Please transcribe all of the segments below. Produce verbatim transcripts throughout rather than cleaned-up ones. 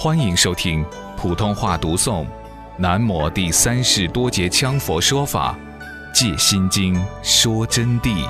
欢迎收听普通话读诵南摩第三世多杰羌佛说法借心经说真谛。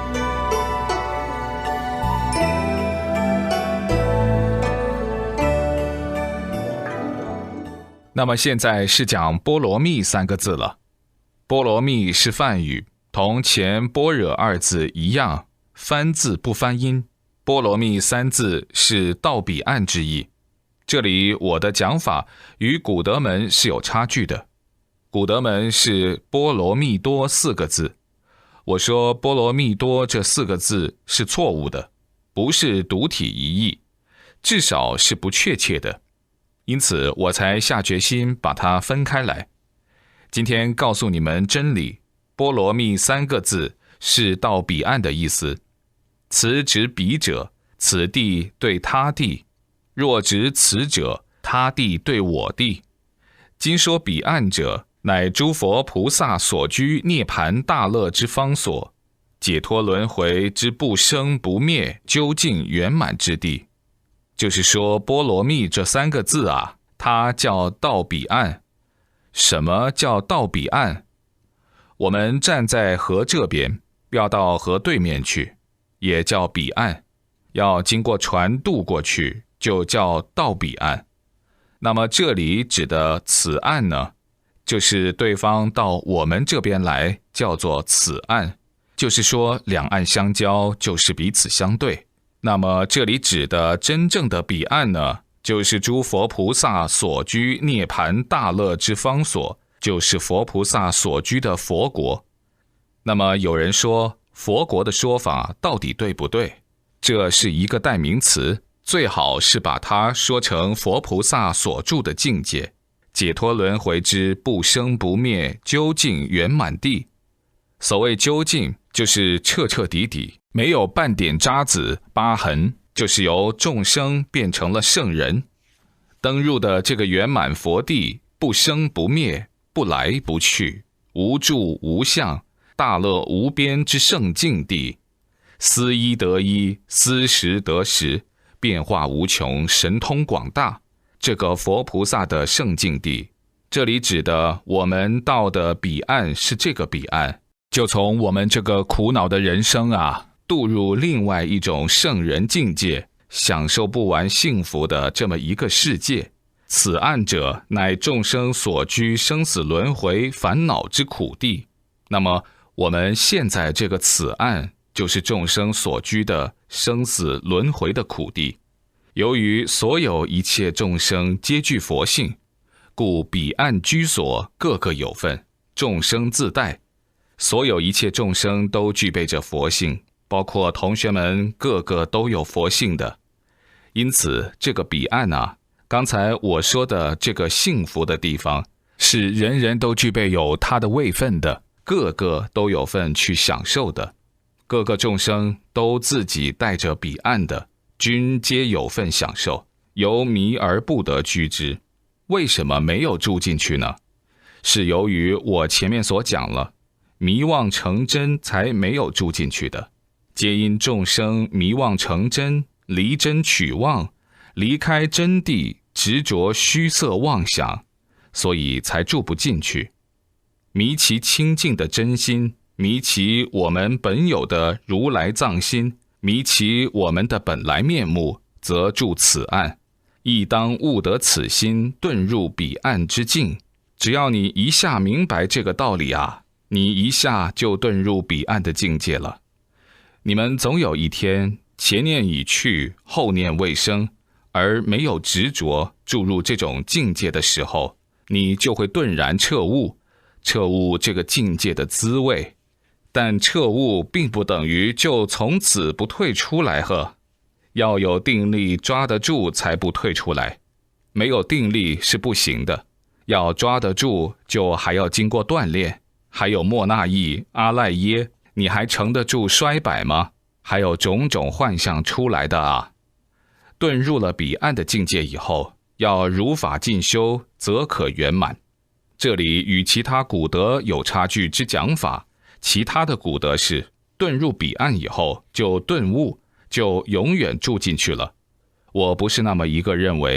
那么现在是讲波罗蜜三个字了。波罗蜜是梵语，同前般若二字一样，翻字不翻音。波罗蜜三字是到彼岸之意。这里我的讲法与古德门是有差距的。古德门是波罗蜜多四个字，我说波罗蜜多这四个字是错误的，不是独体一义，至少是不确切的，因此我才下决心把它分开来。今天告诉你们真理，波罗蜜三个字是到彼岸的意思。此指彼者，此地对他地；若指此者，他地对我地。今说彼岸者，乃诸佛菩萨所居涅盘大乐之方所，解脱轮回之不生不灭究竟圆满之地。就是说波罗蜜这三个字啊，它叫到彼岸。什么叫到彼岸？我们站在河这边，要到河对面去，也叫彼岸，要经过船渡过去，就叫到彼岸。那么这里指的此岸呢，就是对方到我们这边来，叫做此岸，就是说两岸相交，就是彼此相对。那么这里指的真正的彼岸呢，就是诸佛菩萨所居涅盘大乐之方所，就是佛菩萨所居的佛国。那么有人说佛国的说法到底对不对？这是一个代名词，最好是把它说成佛菩萨所住的境界，解脱轮回之不生不灭究竟圆满地。所谓究竟，就是彻彻底底，没有半点渣子疤痕，就是由众生变成了圣人，登入的这个圆满佛地，不生不灭，不来不去，无住无相，大乐无边之圣境地。思一得一，思十得十，变化无穷，神通广大，这个佛菩萨的圣境地。这里指的我们到的彼岸是这个彼岸，就从我们这个苦恼的人生啊，渡入另外一种圣人境界，享受不完幸福的这么一个世界。此岸者，乃众生所居生死轮回烦恼之苦地。那么我们现在这个此岸，就是众生所居的生死轮回的苦地。由于所有一切众生皆具佛性，故彼岸居所各个有分，众生自带。所有一切众生都具备着佛性，包括同学们个个都有佛性的。因此这个彼岸啊，刚才我说的这个幸福的地方，是人人都具备有他的位分的，个个都有份去享受的。各个众生都自己带着彼岸的，均皆有份享受，由迷而不得居之。为什么没有住进去呢？是由于我前面所讲了，迷妄成真才没有住进去的。皆因众生迷妄成真，离真取妄，离开真谛，执着虚色妄想，所以才住不进去。迷其清净的真心，迷其我们本有的如来藏心，迷其我们的本来面目，则住此岸。亦当悟得此心，遁入彼岸之境。只要你一下明白这个道理啊，你一下就遁入彼岸的境界了。你们总有一天，前念已去，后念未生，而没有执着注入这种境界的时候，你就会顿然彻悟，彻悟这个境界的滋味。但彻悟并不等于就从此不退出来呵，要有定力抓得住才不退出来，没有定力是不行的。要抓得住，就还要经过锻炼。还有莫那意、阿赖耶，你还承得住衰败吗？还有种种幻象出来的啊。遁入了彼岸的境界以后，要如法进修，则可圆满。这里与其他古德有差距之讲法，其他的古德是遁入彼岸以后就顿悟，就永远住进去了。我不是那么一个认为，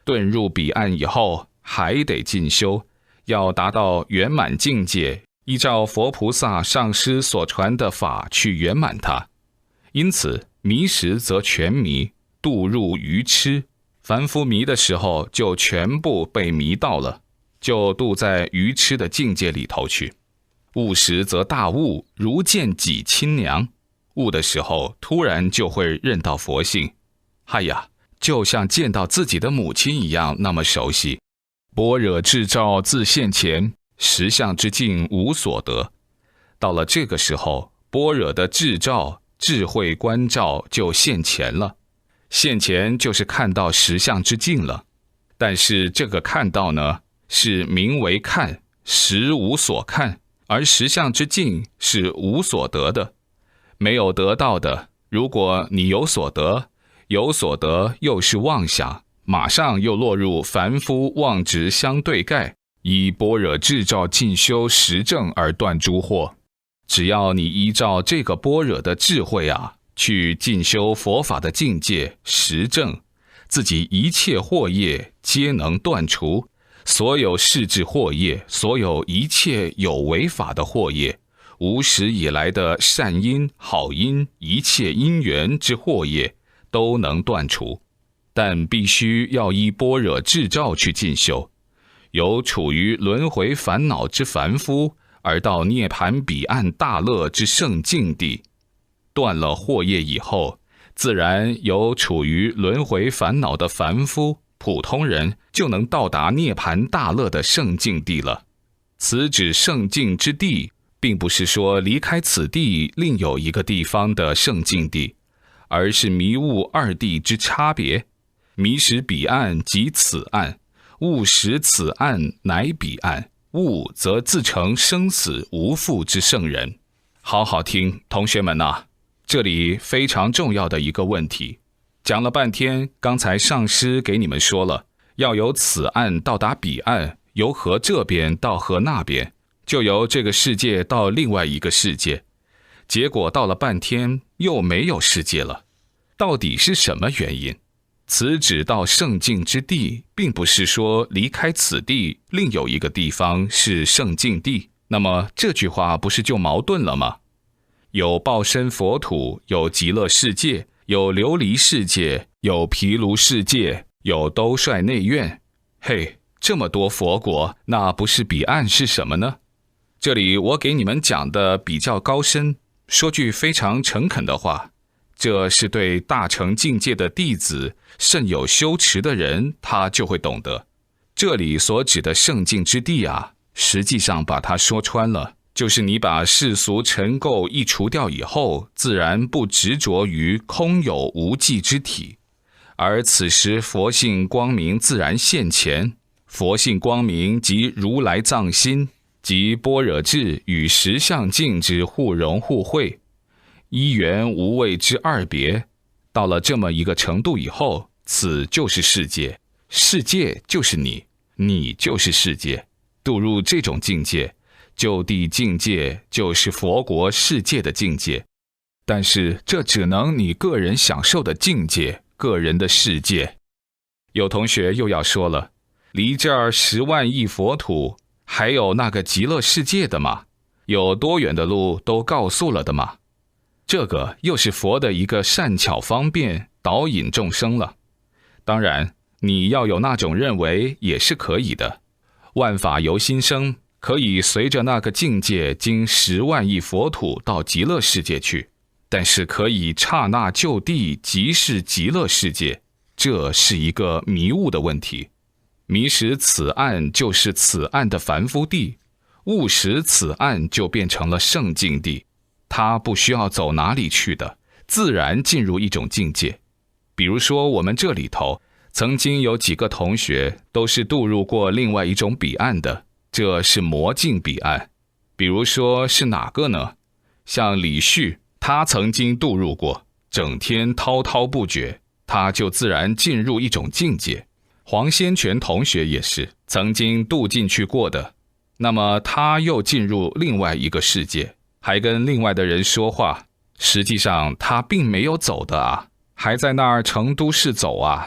遁入彼岸以后，还得进修，要达到圆满境界，依照佛菩萨上师所传的法去圆满它。因此，迷时则全迷，堕入愚痴。凡夫迷的时候，就全部被迷到了，就堕在愚痴的境界里头去。悟时则大悟，如见己亲娘。悟的时候，突然就会认到佛性，哎呀，就像见到自己的母亲一样，那么熟悉。般若智照自现前，实相之境无所得。到了这个时候，般若的智照、智慧观照就现前了。现前就是看到实相之境了。但是这个看到呢，是名为看，实无所看，而实相之境是无所得的，没有得到的。如果你有所得，有所得又是妄想，马上又落入凡夫妄执相对盖，以般若智照进修实证而断诸惑。只要你依照这个般若的智慧啊，去进修佛法的境界实证，自己一切惑业皆能断除，所有世智惑业，所有一切有为法的惑业，无始以来的善因好因，一切因缘之惑业都能断除。但必须要依般若智照去进修，由处于轮回烦恼之凡夫，而到涅盘彼岸大乐之圣境地。断了惑业以后，自然由处于轮回烦恼的凡夫普通人，就能到达涅盘大乐的圣境地了。此指圣境之地，并不是说离开此地另有一个地方的圣境地，而是迷悟二地之差别。迷时彼岸即此岸，悟时此岸乃彼岸，悟则自成生死无负之圣人。好好听，同学们啊，这里非常重要的一个问题，讲了半天，刚才上师给你们说了，要由此岸到达彼岸，由河这边到河那边，就由这个世界到另外一个世界。结果到了半天又没有世界了，到底是什么原因？此指到圣境之地，并不是说离开此地另有一个地方是圣境地，那么这句话不是就矛盾了吗？有报身佛土，有极乐世界，有琉璃世界，有毗卢世界，有兜率内院。嘿，这么多佛国，那不是彼岸是什么呢？这里我给你们讲的比较高深，说句非常诚恳的话，这是对大乘境界的弟子，甚有修持的人，他就会懂得。这里所指的圣境之地啊，实际上把它说穿了，就是你把世俗尘垢一除掉以后，自然不执着于空有无际之体，而此时佛性光明自然现前。佛性光明即如来藏心，即般若智与实相境之互融互会，一元无畏之二别。到了这么一个程度以后，此就是世界，世界就是你，你就是世界。渡入这种境界，就地境界就是佛国世界的境界，但是这只能你个人享受的境界，个人的世界。有同学又要说了，离这儿十万亿佛土，还有那个极乐世界的吗？有多远的路都告诉了的吗？这个又是佛的一个善巧方便，导引众生了。当然，你要有那种认为也是可以的。万法由心生，可以随着那个境界经十万亿佛土到极乐世界去，但是可以刹那就地即是极乐世界，这是一个迷悟的问题。迷时此岸就是此岸的凡夫地，悟时此岸就变成了圣境地，他不需要走哪里去的，自然进入一种境界。比如说我们这里头曾经有几个同学都是渡入过另外一种彼岸的，这是魔境彼岸。比如说是哪个呢？像李旭，他曾经渡入过，整天滔滔不绝，他就自然进入一种境界。黄先全同学也是曾经渡进去过的，那么他又进入另外一个世界，还跟另外的人说话，实际上他并没有走的啊，还在那儿成都市走啊。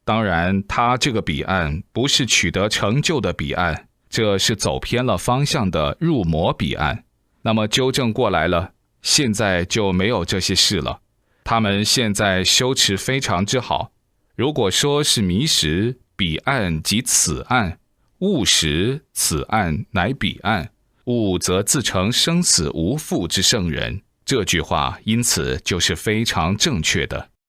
当然，他这个彼岸不是取得成就的彼岸，这是走偏了方向的入魔彼岸。那么纠正过来了，现在就没有这些事了。他们现在修持非常之好。如果说是迷时，彼岸即此岸；悟时，此岸乃彼岸。悟则自成生死无负之圣人。这句话因此就是非常正确的。